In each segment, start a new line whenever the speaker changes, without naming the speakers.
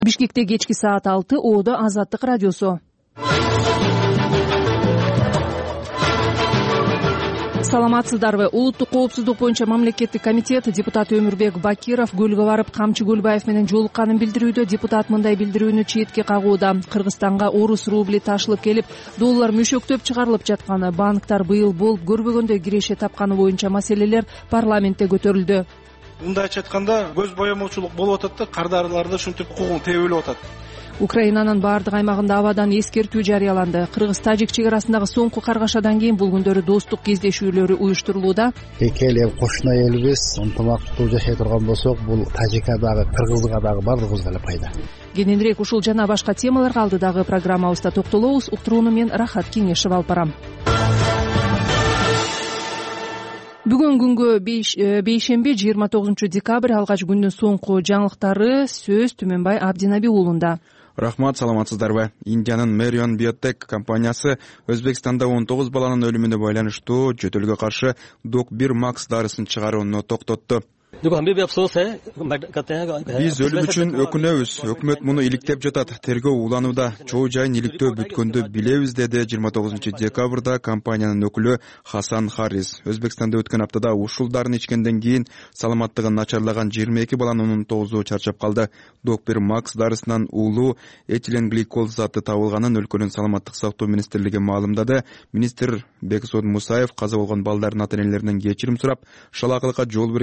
Бишкекте кечки саат 6 Оодо Азаттык радиосу. Саламатсыздарбы? Улуттук коопсуздук боюнча мамлекеттик комитет депутаты Өмүрбек Бакиров көлгө барып Камчы Көлбаев менен жолукканын билдирүүдө. Депутат мындай билдирүүнү четке кагууда. Кыргызстанга орус рубли ташылып келип, доллар мөшөктөп чыгарылып жатканы, банктар быйыл болуп көрбөгөндөй киреше тапканы боюнча маселелер парламентте көтөрүлдү.
Мындайча айтканда, көз боямоочулук болуп атат да, кардарларды ушинтип укугун тебелеп атат.
Украинанын баардык аймагында абадан эскертүү жарыяланды. Кыргыз-тажик чек арасындагы соңку каргашадан кийин бул күндөрү достук кездешүүлөрү уюштурулууда.
Эки эл кошуна элбиз, ынтымактуу жашай турган болсок, бул Тажикка дагы, Кыргызга дагы бардыгыбызга эле пайда.
Кененирээк ушул жана башка темаларга алдыдагы программабызда токтолобуз. Уктурууну мен Рахат Кеңешев алып барам. Бүгүн күнгө бейшемби 29 декабрь алгач күндүн соңку жаңылыктары сөз Түмөнбай Абдинаби уулунда.
Рахмат, саламатсыздарбы? Индиянын Marion Biotech компаниясы Өзбекстанда 19 баланын өлүмүнө байланыштуу жөтөлгө каршы Doc-1 Max дарысын чыгарууну токтотту. Биз өлүм үчүн өкүнөбүз. Өкмөт муну иликтеп жатат. Тергөө уланууда. Чоо жайын иликтөө бүткөндү билебиз, деди 29 декабрда компаниянын өкүлү Хасан Харрис. Өзбекстанда өткөн аптада ушул дарын ичкенден кийин саламаттыгын начарлаган 22 баланын 19-у чарчап калды. Doc-1 Max дарысынан уулуу этиленгликол заты табылганын өлкөнүн саламаттык сактоо министрлиги маалымдады. Министр Бексод Мусаев каза болгон балдардын ата-энелеринен кечирим сурап, шалаакылыкка жол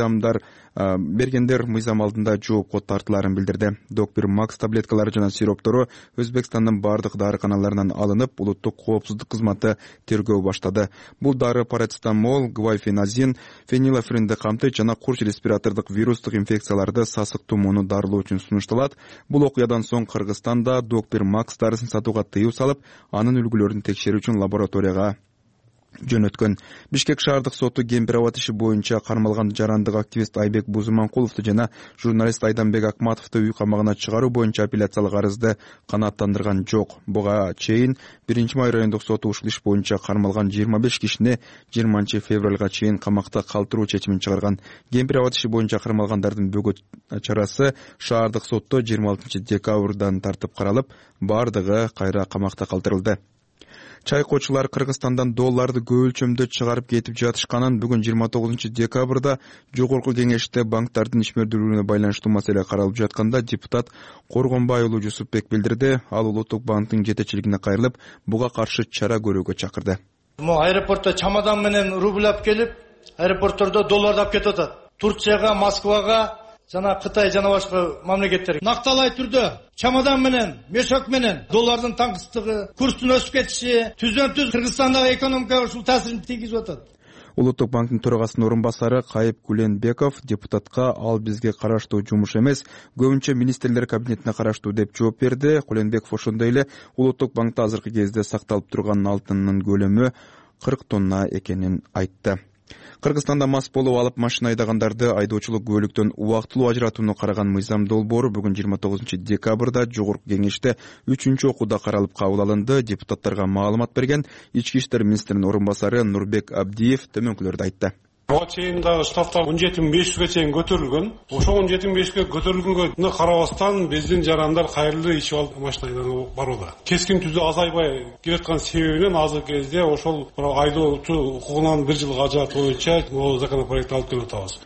бергендер мыйзам алдында жоопко тартыларын билдирди. Doc-1 Max таблеткалары жана сироптору Өзбекстандын бардык дарыканаларынан алынып, улуттук коопсуздук кызматы тергөө баштады. Бул дары парацетамол, гвайфеназин, фенилофренди камтыйт жана курч респиратордук вирустук инфекцияларды сасык тумоону дарылоо үчүн сунушталат. Бул окуядан соң Кыргызстанда Doc-1 Max дарысын сатууга тыюу салып, анын үлгүлөрүн текшерүү үчүн лабораторияга жөнөткөн. Бишкек шаардык соту Кемпир-Абад иши боюнча кармалган жарандык активист Айбек Бузуманкуловду жана журналист Айданбек Акматовду үй камагына чыгаруу боюнча апелляциялык арызды канааттандырган жок. Буга чейин 1-май райондук соту ушул иш боюнча кармалган 25 кишини 20-февралга чейин камакта калтыруу чечимин чыгарган. Кемпир-Абад иши боюнча кармалгандардын бөгөт чарасы шаардык сотто 26 декабрдан тартып каралып, бардыгы кайра камакта калтырылды. Чайкоочулар Кыргызстандан долларды көп өлчөмдө чыгарып кетип жатышканын бүгүн 29 декабрда жогорку кеңеште банктардын ишмердүүлүгүнө байланыштуу маселе каралып жатканда депутат Коргонбай уулу Жусупбек билдирди. Ал Улуттук банктын жетекчилигине кайрылып, буга каршы чара көрүүгө чакырды.
Аэропортто чамадан менен рубль алып келип, аэропорттордо долларды алып кетип атат. Турцияга, Москвага жана Кытай жана башка мамлекеттерге накталай түрдө чамадан менен, мешок менен доллардын таңкыстыгы, курстун өсүп кетиши түздөн-түз Кыргызстандагы экономикага ушул таасирин тийгизип атат.
Улуттук банктын төрагасынын орун басары Кайып Куленбеков депутатка ал бизге караштуу жумуш эмес, көбүнчө министрлер кабинетине караштуу деп жооп берди. Куленбеков ошондой эле Улуттук банкта азыркы кезде сакталып турган алтындын көлөмү 40 тонна экенин айтты. Кыргызстанда мас болуп алып машина айдагандарды айдоочулук көлүктөн убактылуу ажыратууну караган мыйзам долбоору бүгүн 29 декабрда жогорку кеңеште 3-окууда каралып кабыл алынды. Депутаттарга маалымат берген Ички иштер министринин орун басары Нурбек Абдиев төмөнкүлөрдү айтты.
Буга чейин дагы штрафтар 17.500га чейин көтөрүлгөн. Ошо 17.500га көтөрүлгөнгө карабастан биздин жарандар кайрылуу ичип алып машина айдап барууда. Кескин түрдө азайбай келаткан себебинен азыркы кезде ошол айдоочу укугунан 1 жылга ажыратуу боюнча могу законопроект алып келип атабыз.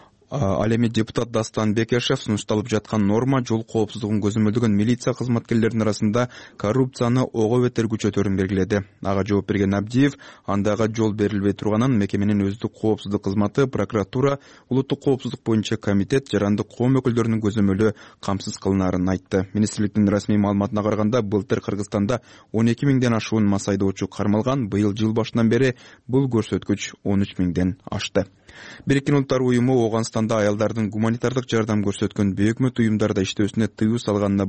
Ал эми депутат Дастан Бекешев сунушталып жаткан норма жол коопсуздугун көзөмөлдөгөн милиция кызматкерлеринин арасында коррупцияны ого бетер күчөтөрүн белгиледи. Ага жооп берген Абдиев андайга жол берилбей турганын мекеменин өздүк коопсуздук кызматы, прокуратура, улуттук коопсуздук боюнча комитет, жарандык коом өкүлдөрүнүн көзөмөлү камсыз кылынаарын айтты. Министрликтин расмий маалыматына караганда, былтыр Кыргызстанда 12 миңден ашуун мас айдоочу кармалган, быйыл жыл башынан бери бул көрсөткүч 13 миңден ашты. Бириккен Улуттар уюму Ооганстанда аялдардын гуманитардык жардам көрсөткөн бейөкмөт уюмдарда иштөөсүнө тыюу салганына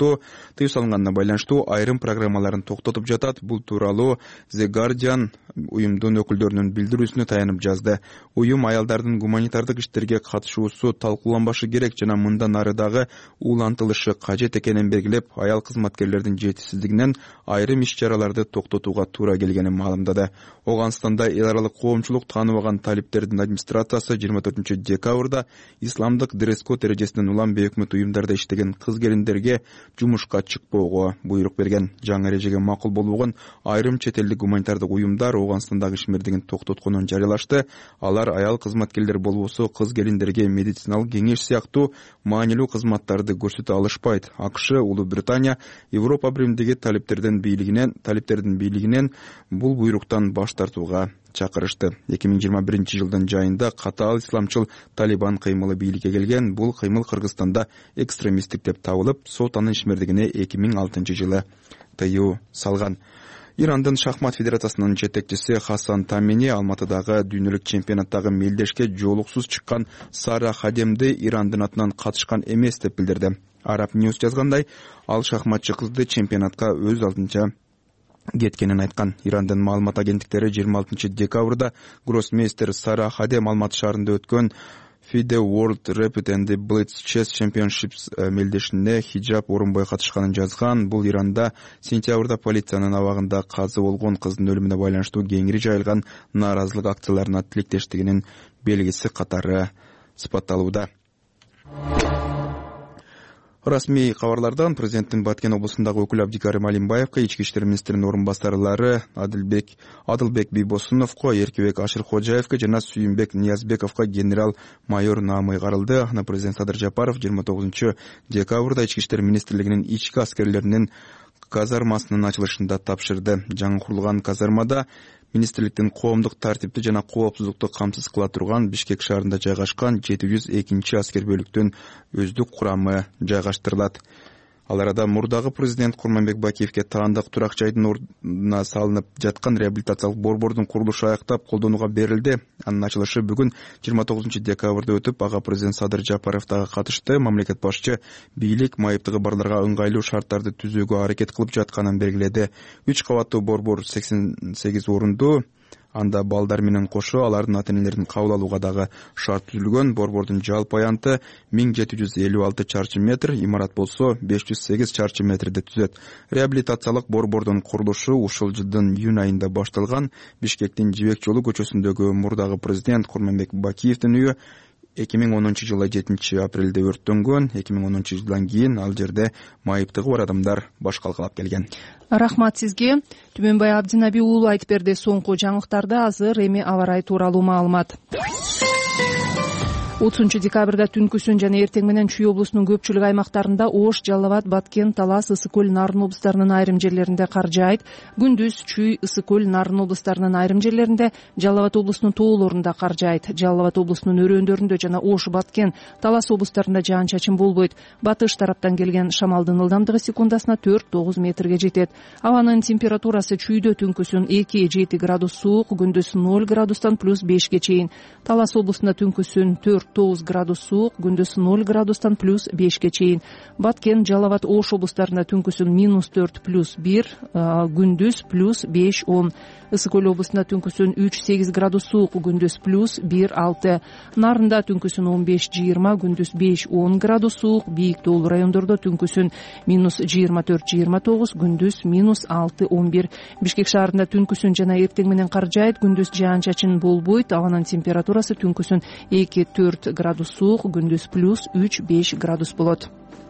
байланыштуу айрым программаларын токтотуп жатат. Бул тууралуу The Guardian уюмдун өкүлдөрүнүн билдирүүсүнө таянып жазды. Уюм аялдардын гуманитардык иштерге катышуусу талкууланбашы керек жана мындан ары дагы улантылышы кажет экенин белгилеп, аял кызматкерлердин жетишсиздигинен айрым иш-чараларды токтотууга туура келгенин маалымдады. Ооганстанда эл аралык коомчулук тааныбаган талиптердин администрациясы 24 декабрда исламдык дресс-код эрежесинен улам өкмөт уюмдарда иштеген кыз-келиндерге жумушка чыкпоого буйрук берген. Жаңы эрежеге макул болбогон айрым чет элдик гуманитардык уюмдар Ооганстандагы ишмердигин токтотконун жарыялашты. Алар аял кызматкерлер болбосо кыз-келиндерге медициналык кеңеш сыяктуу маанилүү кызматтарды көрсөтө алышпайт. АКШ, Улуу Британия, Европа Биримдиги талиптердин бийлигинен бул буйруктан баш тартууга чакырышты. 2021 жылдын жайында катаал исламчыл Талибан кыймылы бийликке келген. Бул кыймыл Кыргызстанда экстремисттик деп табылып, сот анын ишмердигине 2006 жылы тыюу салган. Ирандын шахмат федерациясынын жетекчиси Хасан Тамини Алматыдагы дүйнөлүк чемпионаттагы мелдешке жолуксуз чыккан Сара Хадемди Ирандын атынан катышкан эмес деп билдирди. Arab News жазгандай, ал шахматчы кызды чемпионатка өз алдынча кеткенин айткан. Ирандын маалымат агенттиктери 26 декабрда гроссмейстер Сара Хадем Алматы шаарында өткөн FIDE World Rapid and Blitz Chess Championships мелдешине хиджаб орунбай катышканын жазган. Бул Иранда сентябрда полициянын абагында казы болгон кыздын өлүмүнө байланыштуу кеңири жайылган нааразылык акцияларына тилектештигинин белгиси катары сыпатталууда. Расмий кабарлардан президенттин Баткен облусундагы өкүлү Абдикарим Алимбаевка, ички иштер министринин орун басарлары Адылбек Бийбосуновго, Эркебек Ашырхожаевка жана Сүйүнбек Ниязбековго генерал-майор наамы каралды. Аны президент Садыр Жапаров 29 декабрда ички иштер министрлигинин ички аскерлеринин казармасынын ачылышында тапшырды. Жаңы курулган казармада министрликтин коомдук тартипти жана коопсуздукту камсыз кыла турган Бишкек шаарында жайгашкан 702 аскер бөлүктүн өздүк курамы жайгаштырылат. Ал арада мурдагы президент Курманбек Бакиевке таандык турак жайдын ордуна салынып жаткан реабилитациялык борбордун курулушу аяктап колдонууга берилди. Анын ачылышы бүгүн 29 декабрда өтүп, ага президент Садыр Жапаров дагы катышты. Мамлекет башчы бийлик майыптыгы барларга ыңгайлуу шарттарды түзүүгө аракет кылып жатканын белгиледи. 3 кабаттуу борбор 88 орунду. Анда балдар менен кошо алардын ата-энелерин кабыл алууга дагы шарт түзүлгөн. Борбордун жалпы аянты 1756 чарчы метр, имарат болсо 508 чарчы метрди түзөт. Реабилитациялык борбордун курулушу ушул жылдын июнь айында башталган. Бишкектин Жибек жолу көчөсүндөгү мурдагы президент Курманбек Бакиевдин үйү 2010 жылы 7 апрелде өрттөнгөн. 2010 жылдан кийин ал жерде майыптыгы бар адамдар баш калкалап келген.
Рахмат сизге. Түмөнбай Абдинаби уулу айтып берди. Соңку жаңылыктарды азыр эми аба ырайы тууралуу маалымат. 30 декабрда түнкүсүн жана эртең менен Чүй облусунун көпчүлүк аймактарында Ош, Жалал Абад, Баткен, Талас, Ысык көл, Нарын облустарынын айрым жерлеринде кар жаайт. Күндүз Чүй, Ысык көл, Нарын облустарынын айрым жерлеринде, Жалал Абад облусунун тоолорунда кар жаайт. Жалал Абад облусунун өрөөндөрүндө жана Ош, Баткен, Талас облустарында жаан-чачын болбойт. Батыш тараптан келген шамалдын ылдамдыгы секундасына 4-9 метрге жетет. Абанын температурасы Чүйдө түнкүсүн 2-7 градус суук, күндүз 0 градустан +5ге чейин. Талас облусунда түнкүсүн 4-9 градус суук, күндүз 0 градустан +5ге чейин. Баткен, Жалал Абад, Ош облустарында түнкүсүн -4 +1, күндүз +5-10. Ысык көл облусунда түнкүсүн 3-8 градус суук, күндүз +1-6. Нарында түнкүсүн 15-20, күндүз 5-10 градус суук, бийик тоолуу райондордо түнкүсүн -24-29, күндүз -6-11. Бишкек шаарында түнкүсүн жана эртең менен кар жаайт, күндүз жаан-чачын болбойт. Абанын температурасы түнкүсүн 2-4 градус суук, күндүз +3-5 градус болот.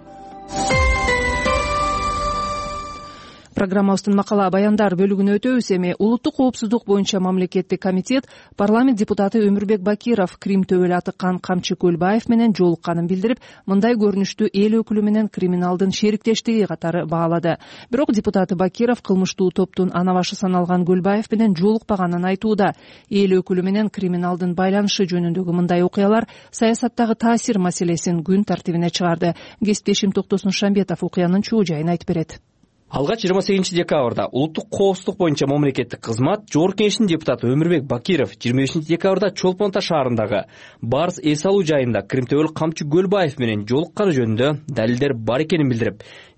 Программабыздын макала баяндар бөлүгүнө өтөбүз. Эми улуттук коопсуздук боюнча мамлекеттик комитет парламент депутаты Өмүрбек Бакиров Крим төбөлү атыкан Камчы Көлбаев менен жолукканын билдирип, мындай көрүнүштү эл өкүлү менен криминалдын шериктештиги катары баалады. Бирок депутат Бакиров кылмыштуу топтун ана башы саналган Көлбаев менен жолукпаганын айтууда. Эл өкүлү менен криминалдын байланышы жөнүндөгү мындай окуялар саясаттагы таасир маселесин күн тартибине чыгарды. Кесиптешим Токтосун Шамбетов окуянын чоо жайын айтып берет.
Алгач 28 декабрда улуттук коопсуздук боюнча мамлекеттик кызмат жогорку кеңешинин депутаты Өмүрбек Бакиров 25 декабрда Чолпон Таш шаарындагы Барс эс алуу жайында Крим төбөлү Камчы Көлбаев менен жолукканы жөнүндө далилдер бар экенин билдирип,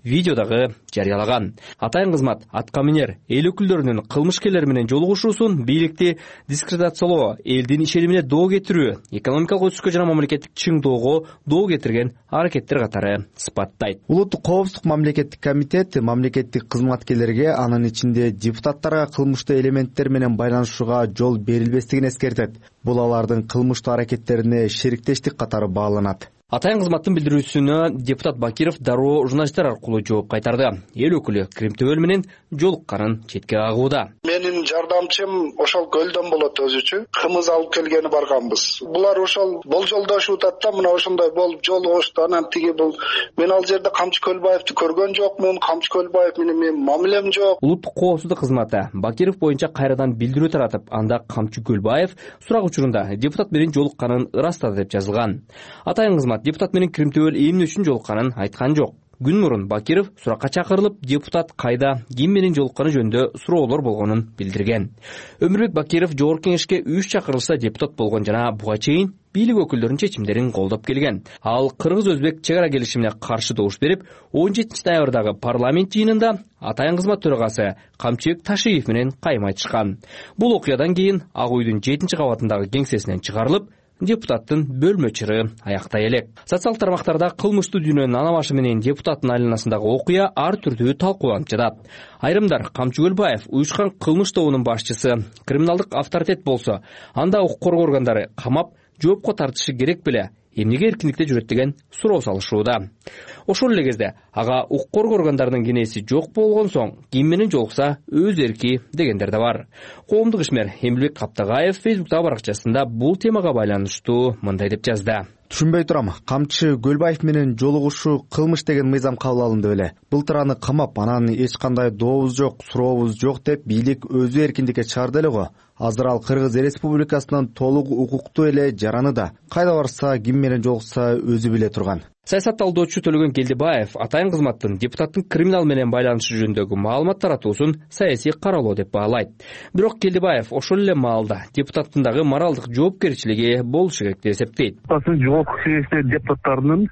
видео дагы жарыялаган. Атайын кызмат атка минер эл өкүлдөрүнүн кылмышкерлер менен жолугушуусун бийликти дискредитациялоо, элдин ишенимине доо кетирүү, экономикалык өсүшкө жана мамлекеттик чыңдоого доо кетирген аракеттер катары сыпаттайт.
Улуттук коопсуздук мамлекеттик комитет мамлекеттик кызматкерлерге, анын ичинде депутаттарга кылмыштуу элементтер менен байланышууга жол берилбестигин эскертет. Бул алардын кылмыштуу аракеттерине шериктештик катары бааланат.
Атайын кызматтын билдирүүсүнө депутат Бакиров дароо журналисттер аркылуу жооп кайтарды. Эл өкүлү Кримтөбөл менен жолукканын четке кагууда.
Менин жардамчым ошол көлдөн болот өзүчү. Кымыз алып келгени барганбыз. Булар ошол болжолдошуутат да, мына ошондой болуп жолугушту. Анан тиги бул мен ал жерде Камчы Көлбаевди көргөн жокмун. Камчы Көлбаев менен мамилем жок.
Улуттук коопсуздук кызматы Бакиров боюнча кайрадан билдирүү таратып, анда Камчы Көлбаев сурак учурунда депутат менен жолукканын ырастады деп жазылган. Атайын кызмат депутат менен Кримтөбөл эмне үчүн жолукканын айткан жок. Күн мурун Бакиров суракка чакырылып, депутат кайда, ким менен жолукканы жөнүндө суроолор болгонун билдирген. Өмүрбек Бакиров жогорку кеңешке 3 чакырылса депутат болгон жана буга чейин бийлик өкүлдөрүнүн чечимдерин колдоп келген. Ал кыргыз-өзбек чек ара келишимине каршы добуш берип, 17 ноябрдагы парламент жыйынында атайын кызмат төрагасы Камчыбек Ташиев менен кайым айтышкан. Бул окуядан кийин Ак үйдүн 7-кабатындагы кеңсесинен чыгарылып, депутаттын бөлмө чыры аяктай элек. Социалдык тармактарда кылмыштуу дүйнөнүн ана башы менен депутаттын айланасындагы окуя ар түрдүү талкууланып жатат. Айрымдар Камчы Көлбаев уюшкан кылмыш тобунун башчысы, криминалдык авторитет болсо, анда укук коргоо органдары камап, жоопко тартышы керек беле? Эмнеге эркиндикте жүрөт деген суроо салышууда. Ошол эле кезде ага укук коргоо органдарынын кенеси жок болгон соң ким менен жолукса өз эрки дегендер да бар. Коомдук ишмер Эмилбек Каптагаев Фейсбуктагы баракчасында бул темага байланыштуу мындай деп жазды.
Түшүнбөй турам. Камчы Көлбаев менен жолугушуу кылмыш деген мыйзам кабыл алынды беле. Былтыр аны камап, анан эч кандай дообуз жок, сурообуз жок деп бийлик өзү эркиндикке чыгарды эле го. Азыр ал Кыргыз Республикасынан толук укуктуу эле жараныда. Кайда барса, ким менен жолукса өзү биле турган.
Саясат талдоочу Төлөгөн Келдибаев атайын кызматтын депутаттын криминал менен байланышы жөнүндөгү маалымат таратуусун саясий каралоо деп баалайт. Бирок Келдибаев ошол эле маалда депутаттын дагы моралдык жоопкерчилиги болушу керек деп эсептейт.
Жоопкерчилик кеңеште депутаттарынын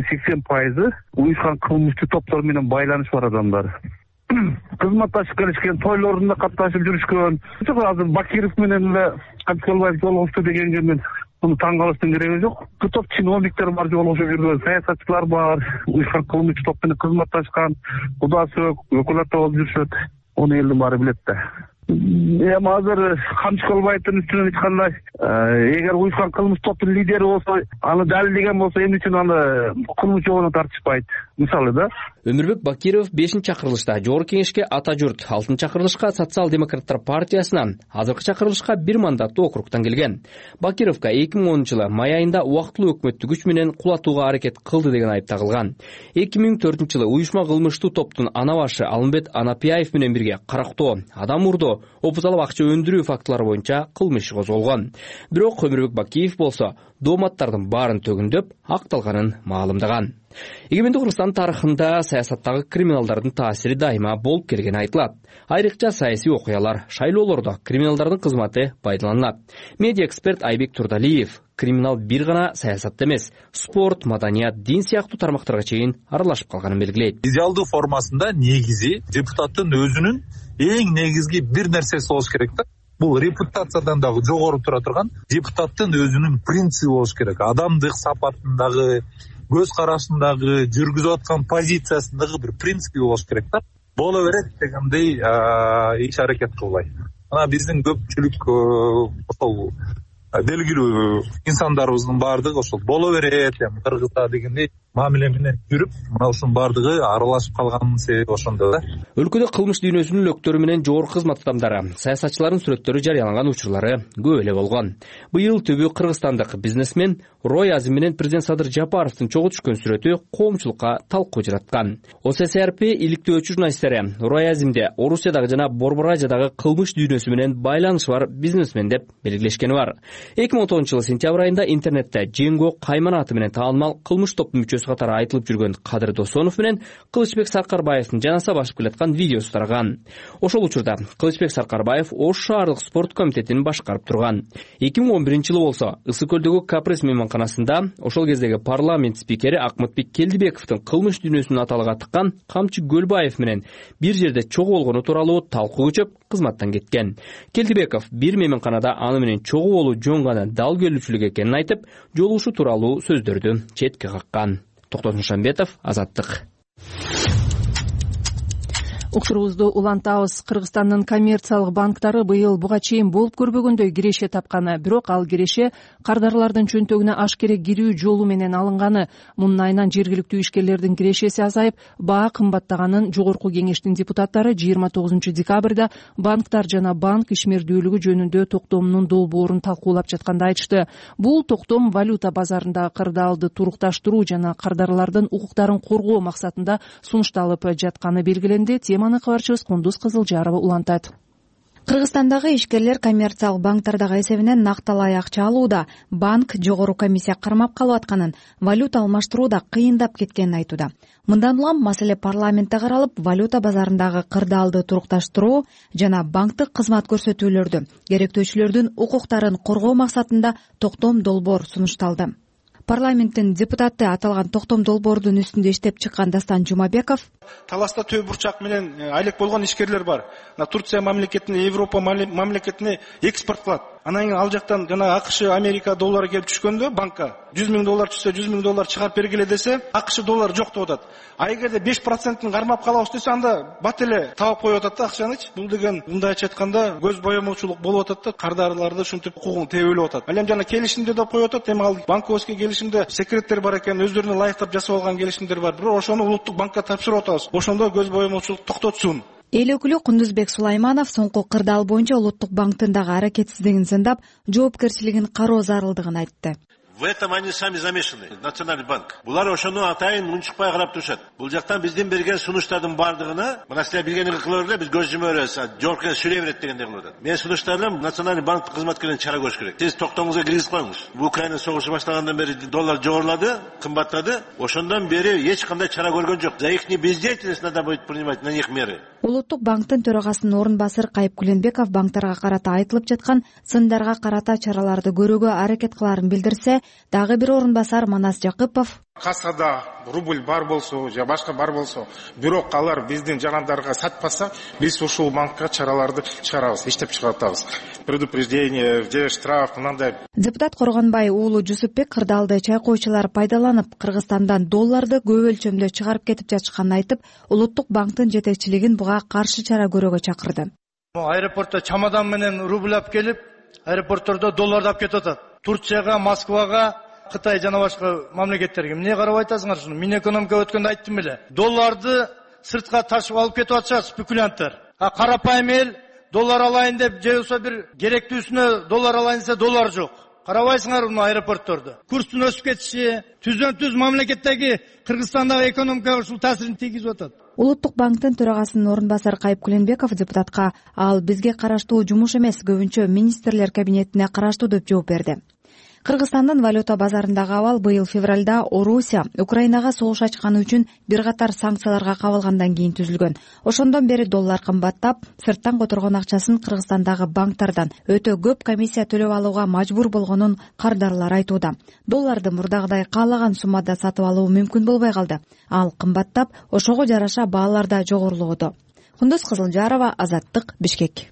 70-80% уюшкан кылмыштуу топтор менен байланышы бар адамдар. Кызматташып келишкен, тойлорунда катташып жүрүшкөн. Азыр Бакиров менен эле Камчы Көлбаев жолугушту дегенге мен муну таң калыштын кереги жок. Топ чиновниктер бар, жолугушуп жүргөн, саясатчылар бар, уюшкан кылмыш топ менен кызматташкан, кудасы өкүлатта болуп жүрүшөт. Ону элдин баары билет да. Эми азыр Камчы Көлбаевдин үстүнөн эч кандай эгер уюшкан кылмыш топтун лидери болсо, аны далилдеген болсо, эмне үчүн аны кылмыш жолуна тартышпайт? Мисалы да.
Өмүрбек Бакиров 5-чакырылышта жогорку кеңешке Ата журт, 6-чакырылышка Социал-демократтар партиясынан, азыркы чакырылышка 1 мандаттуу округтан келген. Бакировго 2010-жылы май айында убактылуу өкмөттү күч менен кулатууга аракет кылды деген айып тагылган. 2004-жылы уюшма кылмыштуу топтун ана башы Алымбет Анапияев менен бирге карактоо, адам урдоо, опуз алып акча өндүрүү фактылары боюнча кылмыш иши козголгон. Бирок Өмүрбек Бакиев болсо дооматтардын баарын төгүндөп акталганын маалымдаган. Эгемендүү Кыргызстан тарыхында саясаттагы криминалдардын таасири дайыма болуп келгени айтылат. Айрыкча саясий окуялар, шайлоолордо криминалдардын кызматы пайдаланылат. Медиа эксперт Айбек Турдалиев криминал бир гана саясатта эмес, спорт, маданият, дин сыяктуу тармактарга чейин аралашып калганын белгилейт.
Идеалдуу формасында негизи депутаттын өзүнүн эң негизги бир нерсеси болуш керек да. Бул репутациядан дагы жогору тура турган депутаттын өзүнүн принциби болуш керек. Адамдык сапатындагы, көз карашындагы, жүргүзүп аткан позициясындагы бир принциби болуш керек да. Боло берет дегендей иш аракет кылбайт. Ана биздин көпчүлүк ошол белгилүү инсандарыбыздын баардыгы ошол боло берет, Кыргызда дегендей мамиле менен жүрүп, мына ушунун баардыгы аралашып калганын себеби ошондо да.
Өлкөдө кылмыш дүйнөсүнүн өктөрү менен жогорку кызмат адамдары, саясатчылардын сүрөттөрү жарыяланган учурлары көп эле болгон. Быйыл түбү кыргызстандык бизнесмен Рой Азим менен президент Садыр Жапаровдун чогуу түшкөн сүрөтү коомчулукка талкуу жараткан. ОССРП иликтөөчү журналисттери Рой Азимде Орусиядагы жана Борбор Азиядагы кылмыш дүйнөсү менен байланышы бар бизнесмен деп белгилешкени бар. 2010 жылы сентябрь айында интернетте Женго Кайман аты менен таанымал кылмыш топтун мүчөсү сөз катары айтылып жүргөн Кадыр Досонов менен Кылычбек Саркарбаевдин жаназа башып келаткан видеосу тараган. Ошол учурда Кылычбек Саркарбаев Ош шаардык спорт комитетин башкарып турган. 2011-жылы болсо Ысык көлдөгү Капрес мейманканасында ошол кездеги парламент спикери Акматбек Келдибековдун кылмыш дүйнөсүн аталга тыккан Камчы Көлбаев менен бир жерде чогуу болгону тууралуу талкуу көчүп, кызматтан кеткен. Келдибеков бир мейманканада аны менен чогуу болуу жөн гана дал келүүчүлүк экенин айтып, жолугушуу тууралуу сөздөрдү четке каккан. Токтот Нушанбетов, Азаттык.
Уктурубузду улантабыз. Кыргызстандын коммерциялык банктары быйыл буга чейин болуп көрбөгөндөй киреше тапканы, бирок ал киреше кардарлардын чөнтөгүнө аш керек кирүү жолу менен алынганы. Мунун айынан жергиликтүү ишкерлердин кирешеси азайып, баа кымбаттаганын Жогорку кеңештин депутаттары 29-декабрда банктар жана банк ишмердүүлүгү жөнүндө токтомунун долбоорун талкуулап жатканда айтышты. Бул токтом валюта базарындагы кырдаалды турукташтыруу жана кардарлардын укуктарын коргоо максатында сунушталып жатканы белгиленди. Теманы кабарчыбыз Кундуз Кызылжарова улантат.
Кыргызстандагы ишкерлер коммерциялык банктардагы эсебинен накталай акча алууда, банк жогору комиссия кармап калып атканын, валюта алмаштырууда кыйындап кеткенин айтууда. Мындан улам маселе парламентте каралып, валюта базарындагы кырдаалды турукташтыруу жана банктык кызмат көрсөтүүлөрдү, керектөөчүлөрдүн укуктарын коргоо максатында токтом долбоор сунушталды. Парламенттин депутаты аталган токтом долбоордун үстүндө иштеп чыккан Дастан Жумабеков:
таласта төп бурчак менен айлык болгон ишкерлер бар. Турция мамлекетине, Европа мамлекетине экспорт кылат. Анан кийин ал жактан жана АКШ, Америка доллары келип түшкөндө банкка $100,000 түшсө, $100,000 чыгарып бергиле десе, АКШ доллары жок деп атат. А эгерде 5%-ын кармап калабыз десе, анда бат эле таап коюп атат да акчанычы. Бул деген мындайча айтканда көз боемоочулук болуп атат да, кардарларды ушинтип укугун тебелеп атат. Ал эми жана келишимде деп коюп атат, эми ал банковский келишимде секреттер бар экен, өздөрүнө ылайыктап жасап алган келишимдер бар. Бирок ошону улуттук банкка тапшырып атабыз. Ошондо көз боемоочулук токтотсун.
Эл өкүлү Кундузбек Сулайманов соңку кырдаал боюнча улуттук банктын дагы аракетсиздигин сындап, жоопкерчилигин кароо зарылдыгын айтты.
В этом они сами замешаны, Национальный банк. Булар ошону атайын унчукпай карап турушат. Бул жактан биздин берген сунуштардын бардыгына, мына силер билгендей кылып эле биз көз жума беребиз, жоопкер сүйлөй берет дегендей кылып атат. Мен сунуштарым Национальный банк кызматкерлерин чара көрүш керек. Сиз токтомуңузга киргизип коюңуз. Бул Украина согушу баштагандан бери доллар жогорулады, кымбаттады. Ошондон бери эч кандай чара көргөн жок. За их бездеятельность надо будет принимать, на них меры.
Улуттук банктын төрагасынын орун басары Кайып Куленбеков банктарга карата айтылып жаткан сындарга карата чараларды көрүүгө аракет кыларын билдирсе, дагы бир орун басар Манас Жакыпов:
кассада рубль бар болсо же башка бар болсо, бирок алар биздин жарандарга сатпаса, биз ушул банкка чараларды чыгарабыз, иштеп чыгартабыз. Предупреждение, же штраф, мындай.
Депутат Коргонбай уулу Жусупбек кырдаалды чайкоочулар пайдаланып, Кыргызстандан долларды көп өлчөмдө чыгарып кетип жатышканын айтып, улуттук банктын жетекчилигин буга каршы чара көрүүгө чакырды.
Аэропортто чамадан менен рубль алып келип, аэропорттордо долларды алып кетип атат. Турцияга, Москвага, Кытай жана башка мамлекеттерге. Эмне карап айтасыңар ушуну? Минэкономика өткөндө айттым эле. Долларды сыртка ташып алып кетип атышат спекулянттар. Карапайым эл доллар алайын деп, же болбосо бир керектүүсүнө доллар алайын десе, доллар жок. Карабайсыңар мына аэропорттордо. Курстун өсүп кетиши, түздөн-түз мамлекеттеги Кыргызстандагы экономикага ушул таасирин тийгизип атат.
Улуттук банктын төрагасынын орун басары Кайып Куленбеков депутатка ал бизге караштуу жумуш эмес, көбүнчө министрлер кабинетине караштуу деп жооп берди. Кыргызстандын валюта базарындагы абал быйыл февралда Орусия Украинага согуш ачканы үчүн бир катар санкцияларга кабылгандан кийин түзүлгөн. Ошондон бери доллар кымбаттап, сырттан которгон акчасын Кыргызстандагы банктардан өтө көп комиссия төлөп алууга мажбур болгонун кардарлар айтууда. Долларды мурдагыдай каалаган суммада сатып алуу мүмкүн болбой калды. Ал кымбаттап, ошого жараша баалар да жогорулоодо. Кундуз Кызылжарова, Азаттык, Бишкек.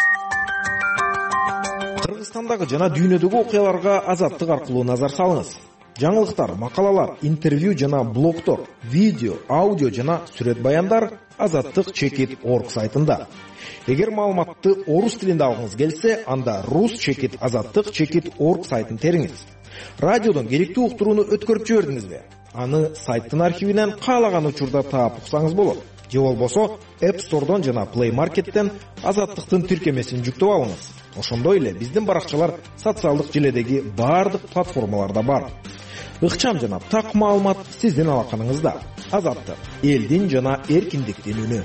Кыргызстандагы жана дүйнөдөгү окуяларга Азаттык аркылуу назар салыңыз. Жаңылыктар, макалалар, интервью жана блогтор, видео, аудио жана сүрөт баяндар azattik.org сайтында. Эгер маалыматты орус тилинде алгыңыз келсе, анда rus.azattik.org сайтын териңиз. Радиодон керектүү уктурууну өткөрүп жибердиңизби? Аны сайттын архивинен каалаган учурда таап уксаңыз болот. Же болбосо App Store'дон жана Play Market'тен Азаттыктын тиркемесин жүктөп алыңыз. Ошондой эле биздин баракчалар социалдык желедеги баардык платформаларда бар. Ыкчам жана так маалымат сиздин алаканыңызда. Азаттык, элдин жана эркиндиктин үнү.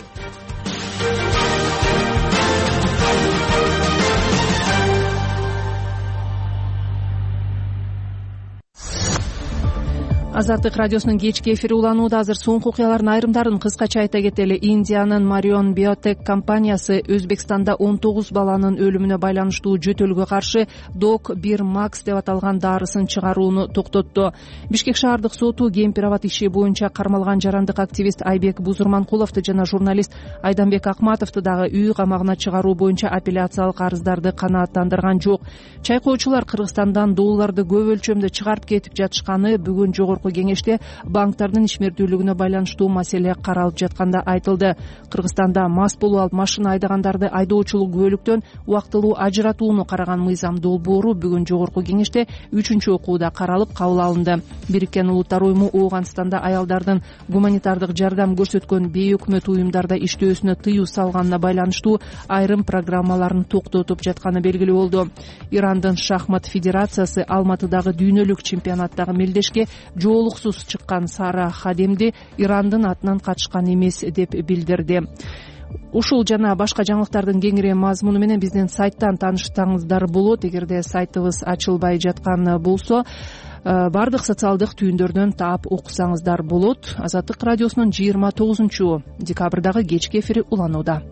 Азаттык радиосунун кечки эфири уланууда. Азыр соңку окуялардын айрымдарын кыскача айта кетели. Индиянын Marion Biotech компаниясы Өзбекстанда 19 баланын өлүмүнө байланыштуу жөтөлгө каршы Dok-1 Max деп аталган дарысын чыгарууну токтотту. Бишкек шаардык соту кемпир-абад иши боюнча кармалган жарандык активист Айбек Бузурманкуловду жана журналист Айданбек Акматовду дагы үй камагына чыгаруу боюнча апелляциялык арыздарды канааттандырган жок. Чайкоочулар Кыргызстандан долларды көп өлчөмдө чыгарып кетип жатышканы бүгүн жогорку кеңеште банктардын ишмердүүлүгүнө байланыштуу маселе каралып жатканда айтылды. Кыргызстанда мас болуп алып машина айдагандарды айдоочулук күбөлүктөн убактылуу ажыратууну караган мыйзам долбоору бүгүн жогорку кеңеште 3-чү окууда каралып кабыл алынды. Бириккен Улуттар уюму Ооганстанда аялдардын гуманитардык жардам көрсөткөн бейөкмөт уюмдарда иштөөсүнө тыюу салганына байланыштуу айрым программаларын токтотуп жатканы белгилүү болду. Ирандын шахмат федерациясы Алматыдагы дүйнөлүк чемпионаттагы мелдешке жоолуксуз чыккан Сара Хадемди Ирандын атынан катышкан эмес деп билдирди. Ушул жана башка жаңылыктардын кеңири мазмуну менен биздин сайттан таанышсаңыздар болот. Эгерде сайтыбыз ачылбай жаткан болсо, бардык социалдык түйүндөрдөн таап окусаңыздар болот. Азаттык радиосунун 29-декабрдагы кечки эфири уланууда.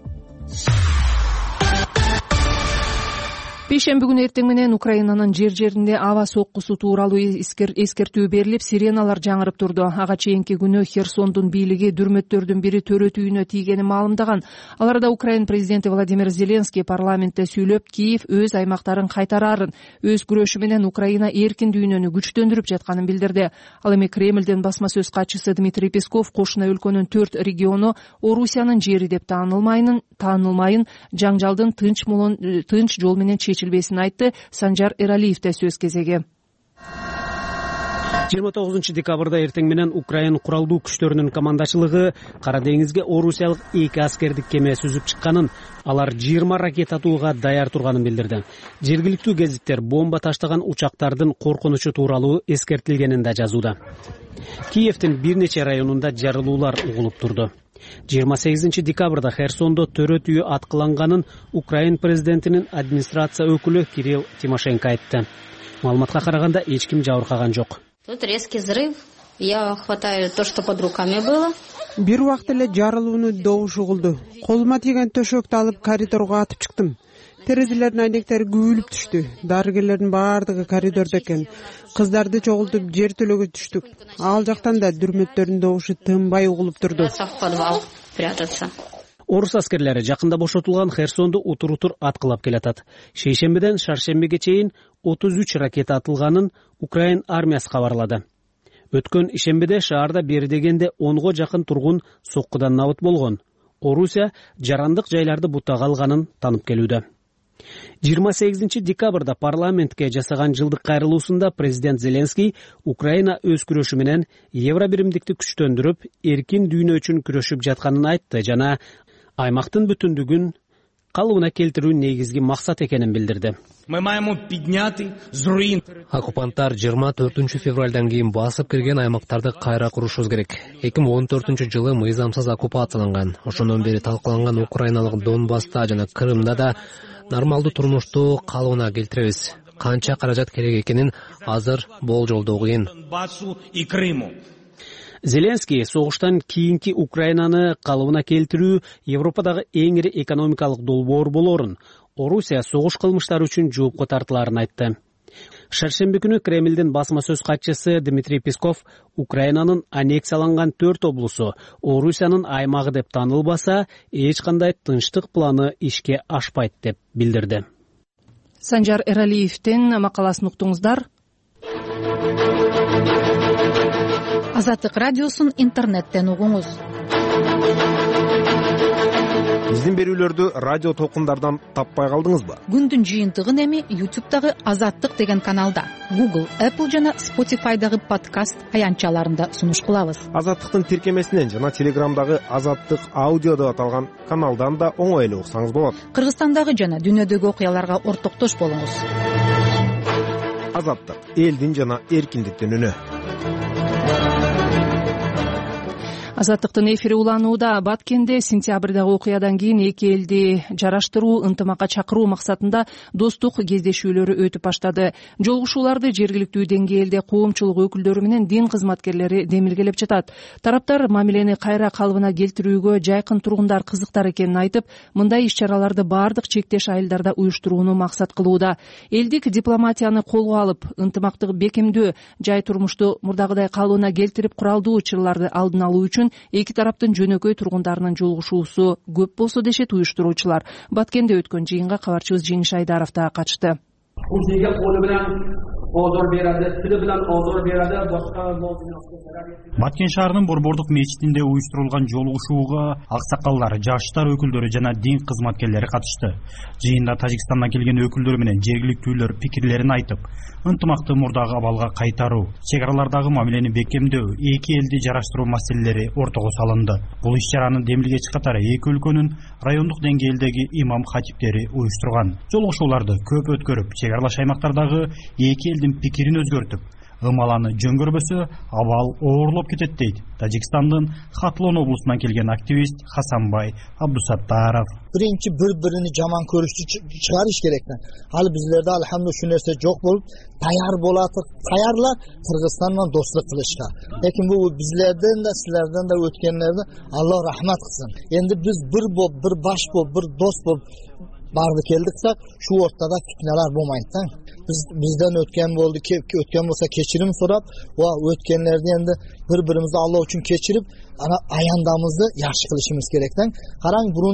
Бейшемби күнү эртең менен Украинанын жер-жеринде аба соккусу тууралуу эскертүү берилип, сиреналар жаңырып турду. Ага чейинки күнү Херсондун бийлиги дүрмөттөрдүн бири төрөт үйүнө тийгени маалымдаган. Аларда Украин президенти Владимир Зеленский парламентте сүйлөп, Киев өз аймактарын кайтарарын, өз күрөшү менен Украина эркин дүйнөнү күчтөндүрүп жатканын билдирди. Ал эми Кремлдин басма сөз катчысы Дмитрий Песков кошуна өлкөнүн 4 региону Орусиянын жери деп таанылмайын, жаңжалдын тынч жол менен чечилбесин айтты. Санжар Эралиевде сөз кезеги.
29-декабрда эртең менен Украин куралдуу күчтөрүнүн командачылыгы Кара деңизге орусиялык 2 аскердик кеме сүзүп чыкканын, алар 20 ракета атууга даяр турганын билдирди. Жергиликтүү гезиттер бомба таштаган учактардын коркунучу тууралуу эскертилгенин да жазууда. Киевдин бир нече районунда жарылуулар угулуп турду. 28-декабрда Херсондо төрөт үйү аткыланганын Украин президентинин администрация өкүлү Кирилл Тимошенко айтты. Маалыматка караганда эч ким жабыркаган жок.
Тут резкий взрыв. Я хватаю то, что под руками было.
Бир убакта эле жарылуунун добушу угулду. Колума тийген төшөктү алып коридорго атып чыктым. Терезелердин айнектери күбүлүп түштү. Дарыгерлердин баардыгы коридордо экен. Кыздарды чогултуп жер төлөгө түштүк. Ал жактан да дүрмөттөрдүн добушу тынбай угулуп турду.
Орус аскерлери жакында бошотулган Херсонду утур-утур аткылап келатат. Шейшембиден шаршембиге чейин 33 ракета атылганын Украин армиясы кабарлады. Өткөн ишембиде шаарда бери дегенде 10го жакын тургун соккудан набыт болгон. Орусия жарандык жайларды бутага алганын танып келүүдө. 28-декабрда парламентке жасаган жылдык кайрылуусунда президент Зеленский Украина өз күрөшү менен евро биримдикти күчтөндүрүп, эркин дүйнө үчүн күрөшүп жатканын айтты жана аймактын бүтүндүгүн калыбына келтирүү негизги максат экенин билдирди.
Оккупанттар 24 февралдан кийин басып кирген аймактарды кайра курушубуз керек. 2014-жылы мыйзамсыз оккупацияланган. Ошондон бери талкаланган украиналык Донбасста жана Крымда да нормалдуу турмушту калыбына келтиребиз. Канча каражат керек экенин азыр болжолдоо кыйын.
Зеленский согуштан кийинки Украинаны калыбына келтирүү Европадагы эң ири экономикалык долбоор болорун, Орусия согуш кылмыштары үчүн жоопко тартыларын айтты. Шаршемби күнү Кремлдин басма сөз катчысы Дмитрий Песков Украинанын аннексияланган 4 облусу Орусиянын аймагы деп таанылбаса, эч кандай тынчтык планы ишке ашпайт деп билдирди.
Санжар Эралиевдин макаласын уктуңуздар.
Азаттык радиосун интернеттен угуңуз.
Биздин берүүлөрдү радио толкундардан таппай калдыңызбы?
Күндүн жыйынтыгын эми YouTube'дагы Азаттык деген каналда, Google, Apple жана Spotify'дагы подкаст аянтчаларында сунуш кылабыз.
Азаттыктын тиркемесинен жана Телеграмдагы Азаттык аудио деп аталган каналдан да оңой эле уксаңыз болот.
Кыргызстандагы жана дүйнөдөгү окуяларга ортоктош болуңуз.
Азаттык, элдин жана эркиндиктин үнү.
Азаттыктын эфири уланууда. Баткенде сентябрдагы окуядан кийин эки элди жараштыруу, ынтымакка чакыруу максатында достук кездешүүлөрү өтүп баштады. Жолугушууларды жергиликтүү деңгээлде коомчулук өкүлдөрү менен дин кызматкерлери демилгелеп жатат. Тараптар мамилени кайра калыбына келтирүүгө жайкын тургундар кызыктар экенин айтып, мындай иш-чараларды баардык чектеш айылдарда уюштурууну максат кылууда. Элдик дипломатияны колго алып, ынтымакты бекемдөө, жай турмушту мурдагыдай калыбына келтирип, куралдуу чырларды алдын алуу үчүн эки тараптын жөнөкөй тургундарынын жолугушуусу көп болсо дешет уюштуруучулар. Баткенде өткөн жыйынга кабарчыбыз Жеңиш Айдаров да катышты.
Бул сизге колу менен озор берди, тили менен озор берди, башка
Баткен шаарынын Борбордук мечитинде уюштурулган жолугушууга аксакалдар, жаштар өкүлдөрү жана дин кызматкерлери катышты. Жыйында Тажикстандан келген өкүлдөр менен жергиликтүүлөр пикирлерин айтып, ынтымакты мурдагы абалга кайтаруу, чек аралардагы мамилени бекемдөө, эки элди жараштыруу маселелери ортого салынды. Бул иш-чаранын демилгечи катары эки өлкөнүн райондук деңгээлдеги имам хатиптери уюштурган. Жолугушууларды көп өткөрүп, чек аралаш аймактардагы эки элдин пикирин өзгөртүп, ымаланы жөн көрбөсө абал оорлоп кетет дейт Тажикстандын Хатлон облусунан келген активист Хасанбай Абдусаттаров.
Биринчи бири-биrini жаман көрүштү чыгарыш керек. Ал биздерде алхамдулилlah шу нерсе жок болуп, таяр болатыр, таярлар Кыргызстан менен достук кылышка. Лекин бул биздерден да, силерден да өткөнлөрдө Алла рахмат кылсын. Энди биз бир болуп, бир баш болуп, бир дос болуп барды келдиксе, шу ортада фитналар болмайт да. Bizden ötken oldu, ötken olsa keçirim sorap, o ötkenlerden de birbirimizi Allah için keçirip, ayandamızda yaxşı kılışımız gerekten. Karan bunun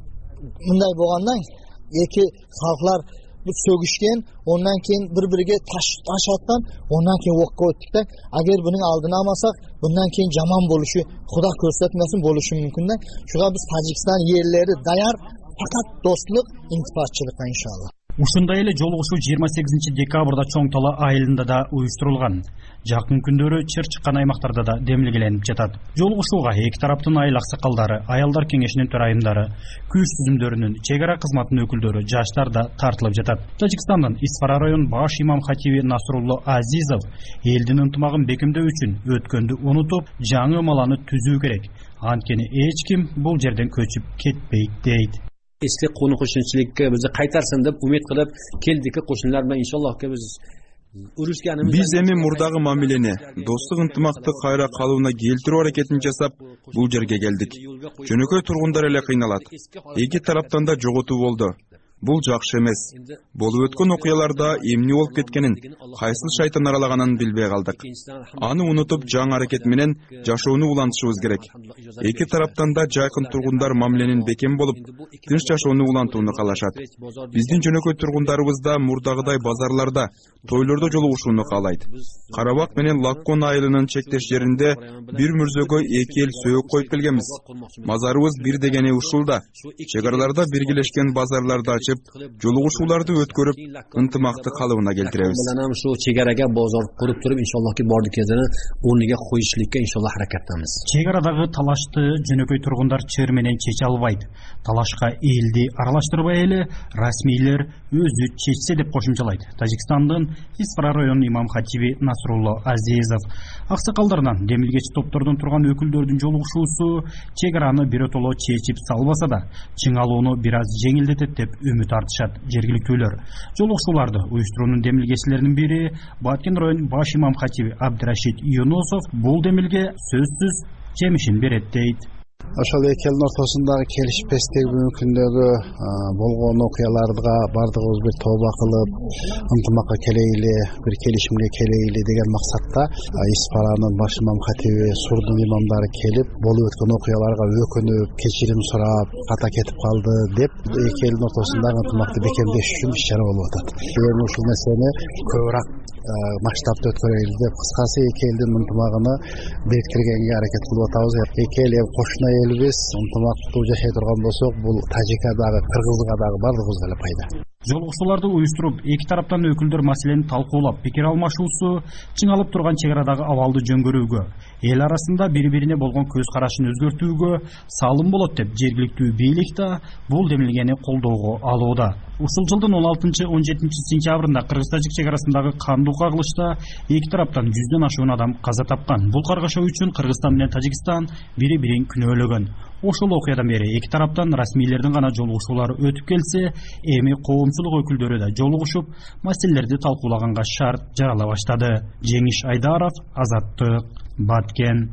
bunday boğandan, iki halklar bu sögüşken, ondan keyin birbirine taş attan, ondan keyin okka öttükten, agar bunun aldığını almasak, bundan keyin jaman boluşu, Xuda körsetmesin boluşu mümkünden. Şuga biz Tacikistan yerleri dayar, fakat dostluk, intipatçılıktan inşallah.
Ушундай эле жолугушуу 28-декабрда Чоң Тала айылында да уюштурулган. Жакын күндөрү чыр чыккан аймактарда да демилгеленип жатат. Жолугушууга эки тараптын айыл аксакалдары, аялдар кеңешинин төрайымдары, күч түзүмдөрүнүн, чек ара кызматынын өкүлдөрү, жаштар да тартылып жатат. Тажикстандын Исфара район баш имам хатиби Насрулло Азизов элдин ынтымагын бекемдөө үчүн өткөндү унутуп, жаңы ымаланы түзүү керек. Анткени эч ким бул жерден көчүп кетпейт дейт.
Eski konu koşunçilikka bizi qaytarsin deb umid qilib keldik qo'shnilar bilan inshaallohga biz urushganimiz.
Biz эми мурдагы мамилени, достук ынтымакты кайра калыбына келтирүү аракетин жасап, бул жерге келдик. Жөнөкөй тургундар эле кыйналат. Эки тараптан да жоготуу болду. Бул жакшы эмес. Болуп өткөн окуяларда эмне болуп кеткенин, кайсы шайтан аралаганын билбей калдык. Аны унутуп, жаңы аракет менен жашоону улантышыбыз керек. Эки тараптан да жайкын тургундар мамиленин бекем болуп, тынч жашоону улантууну каалашат. Биздин жөнөкөй тургундарыбыз да мурдагыдай базарларда, тойлордо жолугушууну каалайт. Карабак менен Лаккон айылынын чектеш жеринде бир мүрзөгө эки эл сөөк коюп келгенбиз. Мазарыбыз бир дегени ушул да. Чек араларда биргелешкен базарларды ачып, жолугушууларды өткөрүп, ынтымакты калыбына келтиребиз.
Шу чегарага бозор куруп туруп, иншаллахки бардык кезине орнуга коюшлукка иншаллах аракаттанабыз.
Чек арадагы талашты жөнөкөй тургундар чыр менен чече албайт. Талашка элди аралаштырбай эле расмийлер өзү чечсе деп кошумчалайт Тажикстандын Исфара район имам хатиби Насрулло Азизов. Аксакалдарынан демилгечи топтордон турган өкүлдөрдүн жолугушуусу чек араны биротоло чечип салбаса да, чыңалууну бир аз жеңилдетет деп үмүт артышат жергиликтүүлөр. Жолугушууларды уюштуруунун демилгечилеринин бири Баткен район баш имам хатиби Абдрашид Юнусов бул демилге сөзсүз жемишин берет дейт.
Ошол эки элдин ортосундагы келишпестик мүмкүндөгү болгон окуяларга бардыгыбыз бир тооба кылып, ынтымакка келейли, бир келишимге келейли деген максатта Исфаранын баш имам хатиби, Сурдун имамдары келип, болуп өткөн окуяларга өкүнүп, кечирим сурап, ката кетип калды деп, эки элдин ортосундагы ынтымакты бекемдеш үчүн иш-чара болуп атат. Эми ушул нерсени көбүрөөк масштабта өткөрөйлү деп, кыскасы эки элдин ынтымагын бекиткенге аракет кылып атабыз. Эки эл кошуна элбиз, ынтымактуу жашай турган болсок, бул Тажикка дагы, Кыргызга дагы бардыгыбызга эле пайда.
жолугушууларды уюштуруп эки тараптан өкүлдөр маселени талкуулап пикир алмашуусу чыңалып турган чек арадагы абалды жөнгөрүүгө, эл арасында бири бирине болгон көз карашын өзгөртүүгө салым болот деп жергиликтүү бийлик да бул демилгени колдоого алууда. Ушул жылдын 16-17 сентябрында Кыргыз-Тажик чек арасындагы кандуу кагылышта эки тараптан 100дөн ашуун адам каза тапкан. Бул каргашуу үчүн Кыргызстан менен Тажикстан бири-бирин күнөөлөгөн. Ошол окуядан бери эки тараптан расмийлердин гана жолугушуулары өтүп келсе, эми коомчулук өкүлдөрү да жолугушуп, маселелерди талкуулаганга шарт жарала баштады. Жеңиш Айдаров, Азаттык, Баткен.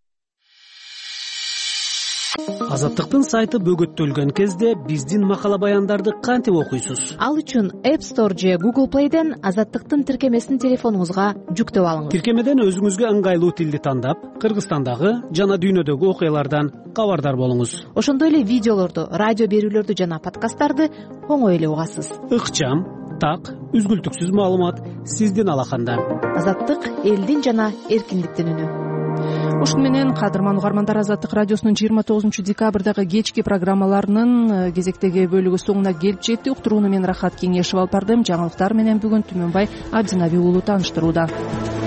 Азаттыктын сайты бөгөттөлгөн кезде биздин макала баяндарды кантип окуйсуз?
Ал үчүн App Store же Google Play'ден Азаттыктын тиркемесин телефонуңузга жүктөп алыңыз.
Тиркемеден өзүңүзгө ыңгайлуу тилди тандап, Кыргызстандагы жана дүйнөдөгү окуялардан кабардар болуңуз.
Ошондой эле видеолорду, радио берүүлөрдү жана подкасттарды оңой эле угасыз.
Ыкчам, так, үзгүлтүксүз маалымат сиздин алаканда.
Азаттык элдин жана эркиндиктин үнү.
Ушун менен кадырман угармандар, Азаттык радиосунун 29 декабрдагы кечки программаларынын кезектеги бөлүгү соңуна келип жетти. Уктурууну мен Рахат Кеңешев алып бардым. Жаңылыктар менен бүгүн Түмөнбай Абдинаби уулу тааныштырууда.